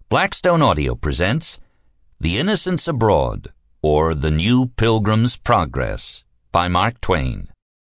Blackstone Audio presents The Innocents Abroad, or The New Pilgrim's Progress, by Mark Twain.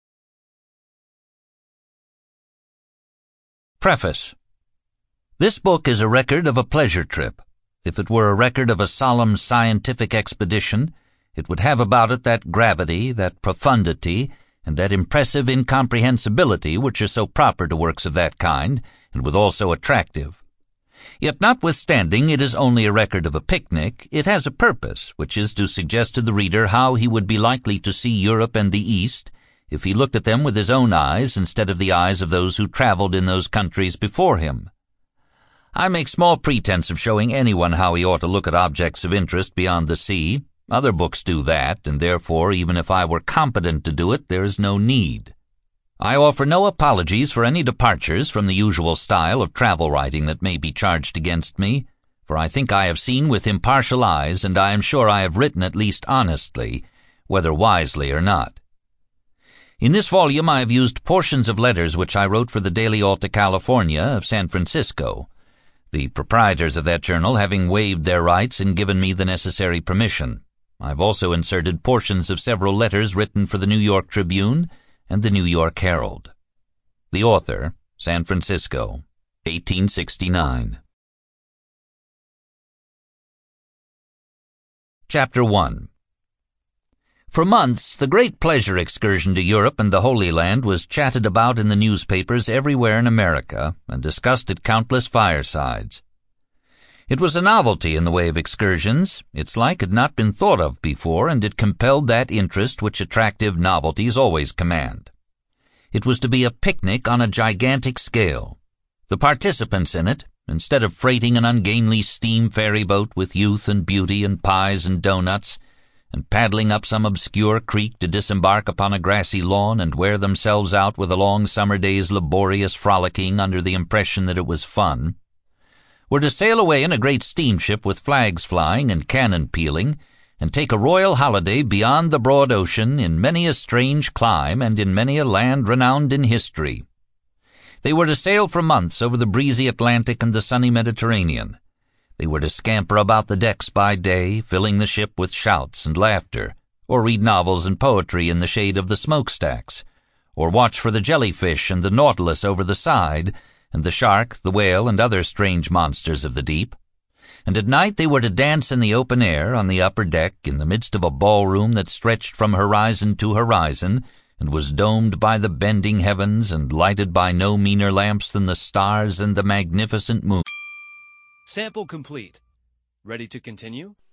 Preface. This book is a record of a pleasure trip. If it were a record of a solemn scientific expedition, it would have about it that gravity, that profundity, and that impressive incomprehensibility which are so proper to works of that kind, and withal so attractive. Yet notwithstanding it is only a record of a picnic, it has a purpose, which is to suggest to the reader how he would be likely to see Europe and the East if he looked at them with his own eyes instead of the eyes of those who traveled in those countries before him. I make small pretense of showing anyone how he ought to look at objects of interest beyond the sea. Other books do that, and therefore, even if I were competent to do it, there is no need. I offer no apologies for any departures from the usual style of travel writing that may be charged against me, for I think I have seen with impartial eyes, and I am sure I have written at least honestly, whether wisely or not. In this volume I have used portions of letters which I wrote for the Daily Alta California of San Francisco, the proprietors of that journal having waived their rights and given me the necessary permission. I have also inserted portions of several letters written for the New York Tribune and the New York Herald. The author, San Francisco, 1869. Chapter 1. For months, the great pleasure excursion to Europe and the Holy Land was chatted about in the newspapers everywhere in America and discussed at countless firesides. It was a novelty in the way of excursions. Its like had not been thought of before, and it compelled that interest which attractive novelties always command. It was to be a picnic on a gigantic scale. The participants in it, instead of freighting an ungainly steam ferry boat with youth and beauty and pies and doughnuts, and paddling up some obscure creek to disembark upon a grassy lawn and wear themselves out with a long summer day's laborious frolicking under the impression that it was fun, were to sail away in a great steamship with flags flying and cannon pealing, and take a royal holiday beyond the broad ocean in many a strange clime and in many a land renowned in history. They were to sail for months over the breezy Atlantic and the sunny Mediterranean. They were to scamper about the decks by day, filling the ship with shouts and laughter, or read novels and poetry in the shade of the smokestacks, or watch for the jellyfish and the nautilus over the side, and the shark, the whale, and other strange monsters of the deep. And at night they were to dance in the open air on the upper deck in the midst of a ballroom that stretched from horizon to horizon and was domed by the bending heavens and lighted by no meaner lamps than the stars and the magnificent moon. Sample complete. Ready to continue?